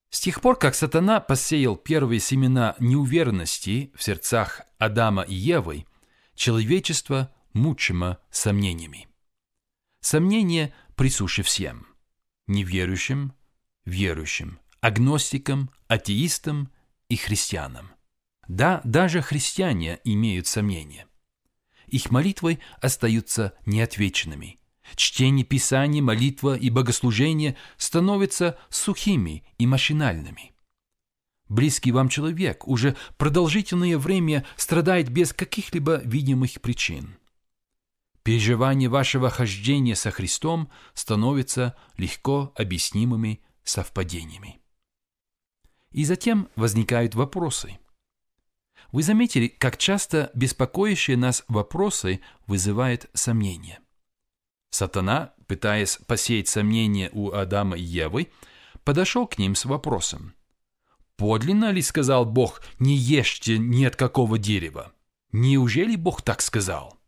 С тех пор, как сатана посеял первые семена неуверенности в сердцах Адама и Евы, человечество мучимо сомнениями. Сомнения присущи всем – неверующим, верующим, агностикам, атеистам и христианам. Да, даже христиане имеют сомнения. Их молитвы остаются неотвеченными. Чтение Писания, молитва и богослужение становятся сухими и машинальными. Близкий вам человек уже продолжительное время страдает без каких-либо видимых причин. Переживания вашего хождения со Христом становятся легко объяснимыми совпадениями. И затем возникают вопросы. Вы заметили, как часто беспокоящие нас вопросы вызывают сомнения? Сатана, пытаясь посеять сомнения у Адама и Евы, подошел к ним с вопросом: «Подлинно ли сказал Бог, не ешьте ни от какого дерева? Неужели Бог так сказал?»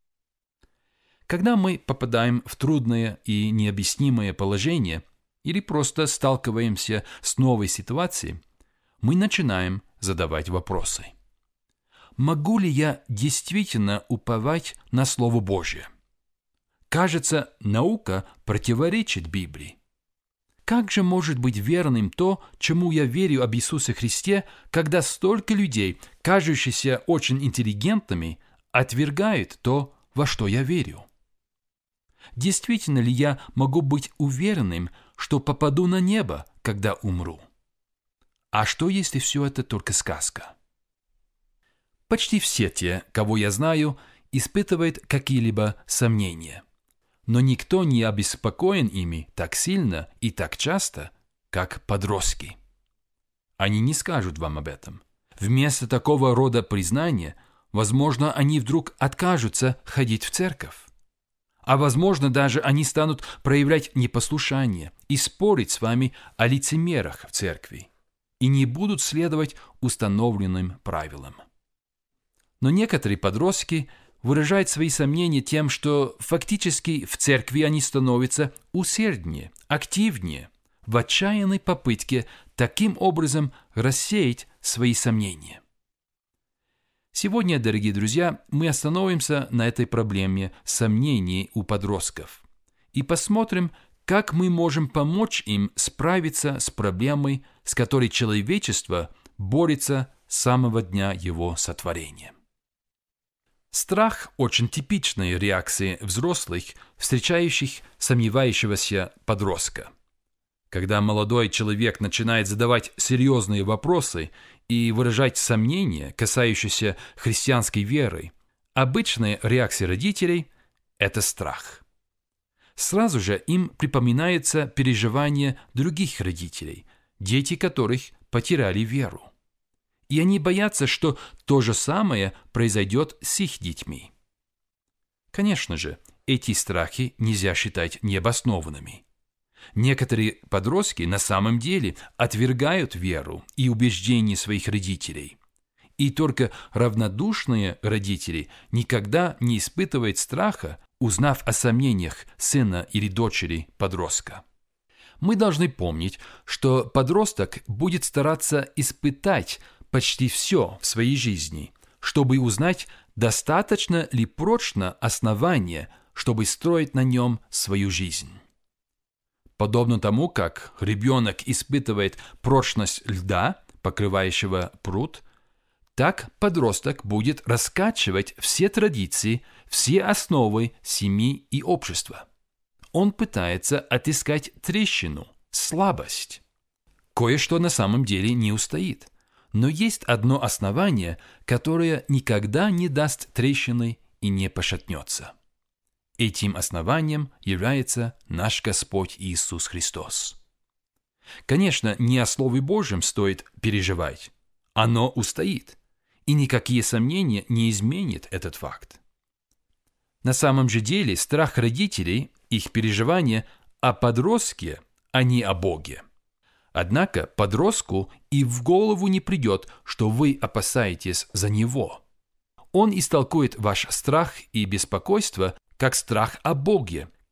Когда мы попадаем в трудное и необъяснимое положение или просто сталкиваемся с новой ситуацией, мы начинаем задавать вопросы. Могу ли я действительно уповать на Слово Божье? Кажется, наука противоречит Библии. Как же может быть верным то, чему я верю об Иисусе Христе, когда столько людей, кажущихся очень интеллигентными, отвергают то, во что я верю? Действительно ли я могу быть уверенным, что попаду на небо, когда умру? А что, если все это только сказка? Почти все те, кого я знаю, испытывают какие-либо сомнения. Но никто не обеспокоен ими так сильно и так часто, как подростки. Они не скажут вам об этом. Вместо такого рода признания, возможно, они вдруг откажутся ходить в церковь. А возможно, даже они станут проявлять непослушание и спорить с вами о лицемерах в церкви и не будут следовать установленным правилам. Но некоторые подростки выражают свои сомнения тем, что фактически в церкви они становятся усерднее, активнее, в отчаянной попытке таким образом рассеять свои сомнения. Сегодня, дорогие друзья, мы остановимся на этой проблеме сомнений у подростков и посмотрим, как мы можем помочь им справиться с проблемой, с которой человечество борется с самого дня его сотворения. Страх – очень типичная реакция взрослых, встречающих сомневающегося подростка. Когда молодой человек начинает задавать серьезные вопросы и выражать сомнения, касающиеся христианской веры, обычная реакция родителей – это страх. Сразу же им припоминаются переживания других родителей, дети которых потеряли веру. И они боятся, что то же самое произойдет с их детьми. Конечно же, эти страхи нельзя считать необоснованными. Некоторые подростки на самом деле отвергают веру и убеждения своих родителей. И только равнодушные родители никогда не испытывают страха, узнав о сомнениях сына или дочери подростка. Мы должны помнить, что подросток будет стараться испытать почти все в своей жизни, чтобы узнать, достаточно ли прочно основание, чтобы строить на нем свою жизнь. Подобно тому, как ребенок испытывает прочность льда, покрывающего пруд, так подросток будет раскачивать все традиции, все основы семьи и общества. Он пытается отыскать трещину, слабость. Кое-что на самом деле не устоит. Но есть одно основание, которое никогда не даст трещины и не пошатнется. Этим основанием является наш Господь Иисус Христос. Конечно, не о Слове Божьем стоит переживать. Оно устоит, и никакие сомнения не изменят этот факт. На самом же деле страх родителей, их переживания о подростке, а не о Боге. Однако подростку и в голову не придет, что вы опасаетесь за него. Он истолкует ваш страх и беспокойство как страх о Боге,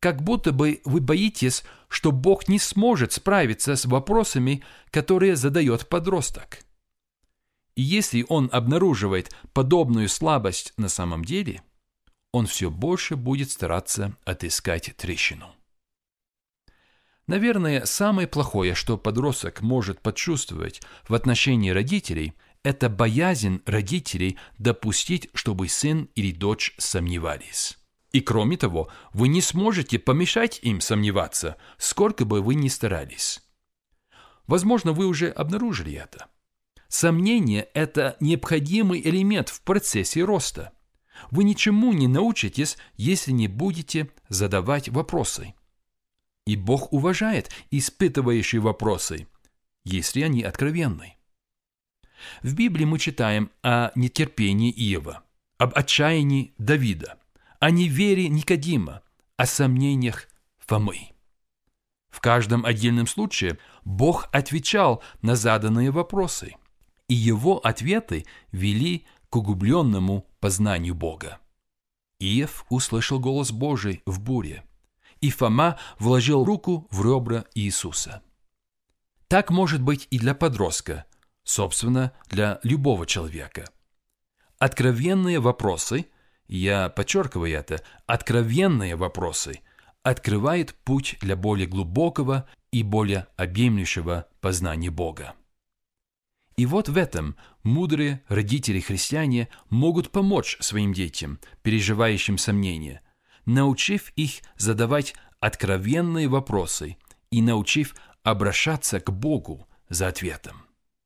как будто бы вы боитесь, что Бог не сможет справиться с вопросами, которые задает подросток. И если он обнаруживает подобную слабость на самом деле, он все больше будет стараться отыскать трещину. Наверное, самое плохое, что подросток может почувствовать в отношении родителей, это боязнь родителей допустить, чтобы сын или дочь сомневались. И кроме того, вы не сможете помешать им сомневаться, сколько бы вы ни старались. Возможно, вы уже обнаружили это. Сомнение – это необходимый элемент в процессе роста. Вы ничему не научитесь, если не будете задавать вопросы. И Бог уважает испытывающие вопросы, если они откровенны. В Библии мы читаем о нетерпении Иова, об отчаянии Давида, о неверии Никодима, о сомнениях Фомы. В каждом отдельном случае Бог отвечал на заданные вопросы, и его ответы вели к углубленному познанию Бога. Иов услышал голос Божий в буре, и Фома вложил руку в ребра Иисуса. Так может быть и для подростка, собственно, для любого человека. Откровенные вопросы, я подчеркиваю это, откровенные вопросы открывают путь для более глубокого и более объемлющего познания Бога. И вот в этом мудрые родители-христиане могут помочь своим детям, переживающим сомнения, научив их задавать откровенные вопросы и научив обращаться к Богу за ответом.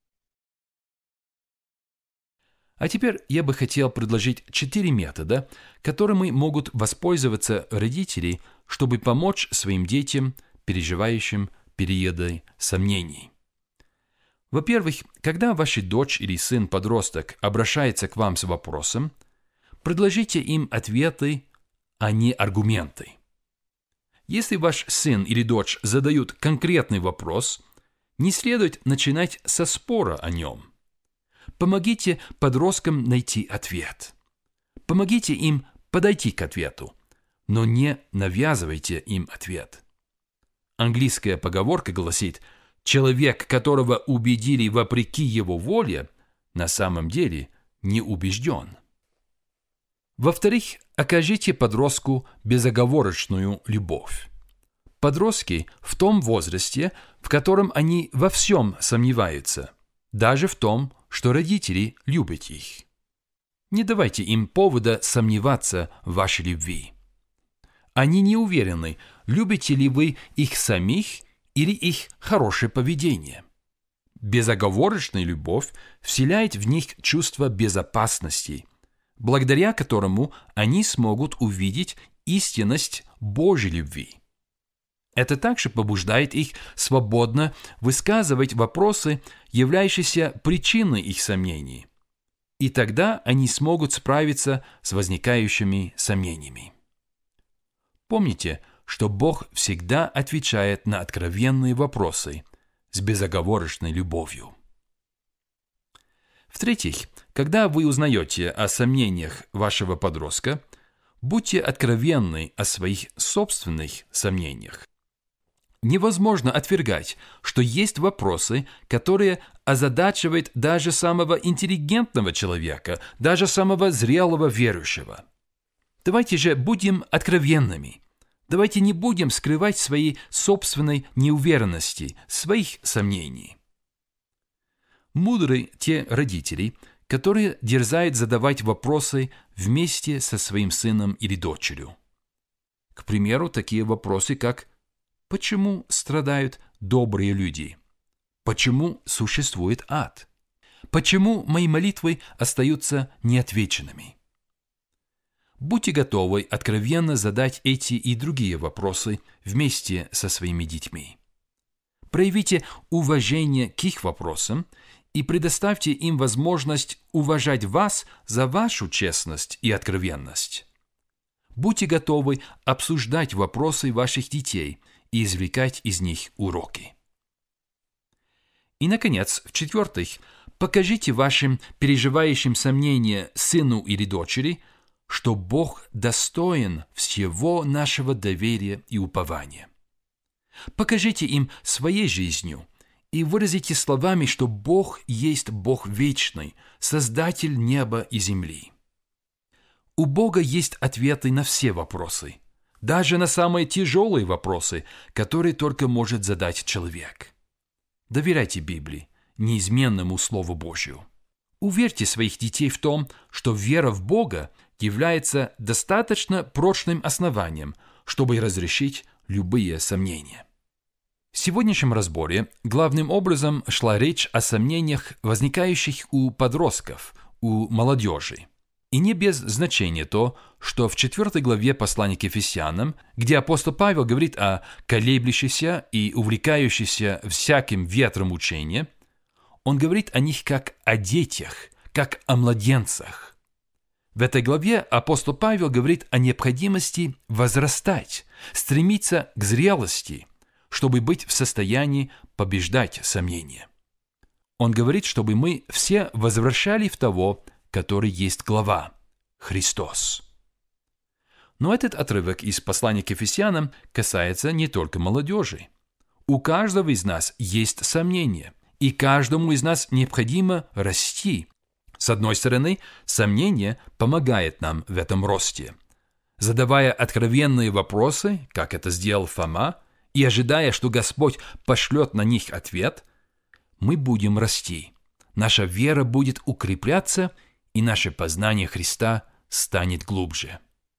А теперь я бы хотел предложить 4 метода, которыми могут воспользоваться родители, чтобы помочь своим детям, переживающим периоды сомнений. Во-первых, когда ваша дочь или сын-подросток обращается к вам с вопросом, предложите им ответы, а не аргументы. Если ваш сын или дочь задают конкретный вопрос, не следует начинать со спора о нем. Помогите подросткам найти ответ. Помогите им подойти к ответу, но не навязывайте им ответ. Английская поговорка гласит: «Человек, которого убедили вопреки его воле, на самом деле не убежден». Во-вторых, окажите подростку безоговорочную любовь. Подростки в том возрасте, в котором они во всем сомневаются, даже в том, что родители любят их. Не давайте им повода сомневаться в вашей любви. Они не уверены, любите ли вы их самих или их хорошее поведение. Безоговорочная любовь вселяет в них чувство безопасности, благодаря которому они смогут увидеть истинность Божьей любви. Это также побуждает их свободно высказывать вопросы, являющиеся причиной их сомнений. И тогда они смогут справиться с возникающими сомнениями. Помните, что Бог всегда отвечает на откровенные вопросы с безоговорочной любовью. В-третьих, когда вы узнаете о сомнениях вашего подростка, будьте откровенны о своих собственных сомнениях. Невозможно отвергать, что есть вопросы, которые озадачивают даже самого интеллигентного человека, даже самого зрелого верующего. Давайте же будем откровенными. Давайте не будем скрывать своей собственной неуверенности, своих сомнений. Мудры те родители, которые дерзают задавать вопросы вместе со своим сыном или дочерью. К примеру, такие вопросы, как: почему страдают добрые люди? Почему существует ад? Почему мои молитвы остаются неотвеченными? Будьте готовы откровенно задать эти и другие вопросы вместе со своими детьми. Проявите уважение к их вопросам и предоставьте им возможность уважать вас за вашу честность и откровенность. Будьте готовы обсуждать вопросы ваших детей и извлекать из них уроки. И, наконец, в-четвертых, покажите вашим переживающим сомнения сыну или дочери, что Бог достоин всего нашего доверия и упования. Покажите им своей жизнью и выразите словами, что Бог есть Бог вечный, Создатель неба и земли. У Бога есть ответы на все вопросы, даже на самые тяжелые вопросы, которые только может задать человек. Доверяйте Библии, неизменному Слову Божию. Уверьте своих детей в том, что вера в Бога является достаточно прочным основанием, чтобы разрешить любые сомнения. В сегодняшнем разборе главным образом шла речь о сомнениях, возникающих у подростков, у молодежи. И не без значения то, что в 4 главе послания к Ефесянам, где апостол Павел говорит о колеблющихся и увлекающихся всяким ветром учения, он говорит о них как о детях, как о младенцах. В этой главе апостол Павел говорит о необходимости возрастать, стремиться к зрелости, чтобы быть в состоянии побеждать сомнения. Он говорит, чтобы мы все возвращали в того, который есть глава – Христос. Но этот отрывок из послания к Ефесянам касается не только молодежи. У каждого из нас есть сомнения, и каждому из нас необходимо расти. С одной стороны, сомнение помогает нам в этом росте. Задавая откровенные вопросы, как это сделал Фома, и ожидая, что Господь пошлет на них ответ, мы будем расти. Наша вера будет укрепляться, и наше познание Христа станет глубже.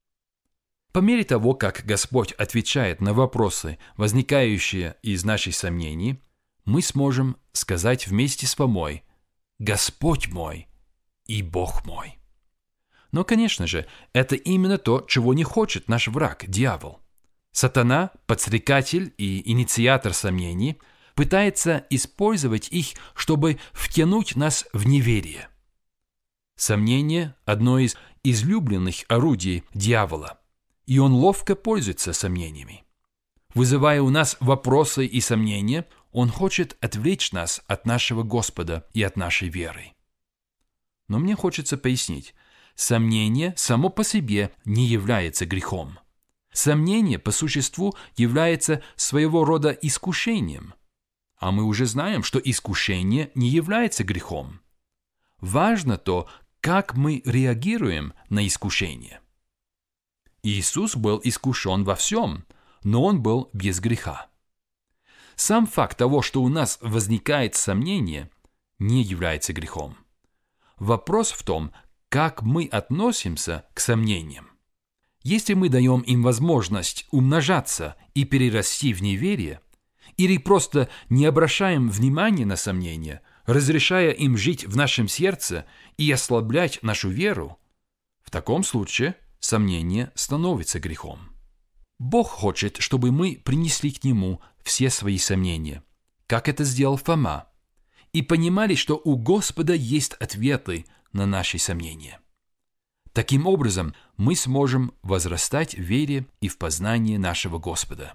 По мере того, как Господь отвечает на вопросы, возникающие из наших сомнений, мы сможем сказать вместе с Фомой: «Господь мой и Бог мой». Но, конечно же, это именно то, чего не хочет наш враг, дьявол. Сатана, подстрекатель и инициатор сомнений, пытается использовать их, чтобы втянуть нас в неверие. Сомнение – одно из излюбленных орудий дьявола, и он ловко пользуется сомнениями. Вызывая у нас вопросы и сомнения, он хочет отвлечь нас от нашего Господа и от нашей веры. Но мне хочется пояснить, сомнение само по себе не является грехом. Сомнение по существу является своего рода искушением, а мы уже знаем, что искушение не является грехом. Важно то, как мы реагируем на искушение. Иисус был искушен во всем, но Он был без греха. Сам факт того, что у нас возникает сомнение, не является грехом. Вопрос в том, как мы относимся к сомнениям. Если мы даем им возможность умножаться и перерасти в неверие, или просто не обращаем внимания на сомнения, разрешая им жить в нашем сердце и ослаблять нашу веру, в таком случае сомнение становится грехом. Бог хочет, чтобы мы принесли к Нему все свои сомнения, как это сделал Фома, и понимали, что у Господа есть ответы на наши сомнения. Таким образом, мы сможем возрастать в вере и в познании нашего Господа.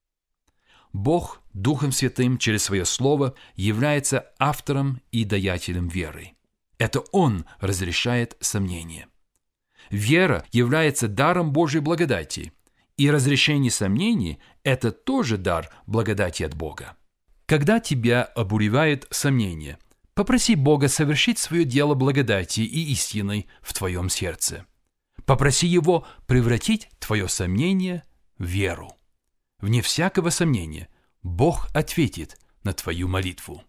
Бог Духом Святым через Свое Слово является автором и даятелем веры. Это Он разрешает сомнения. Вера является даром Божьей благодати, и разрешение сомнений – это тоже дар благодати от Бога. Когда тебя обуревает сомнение, попроси Бога совершить свое дело благодати и истины в твоем сердце. Попроси Его превратить твое сомнение в веру. Вне всякого сомнения, Бог ответит на твою молитву.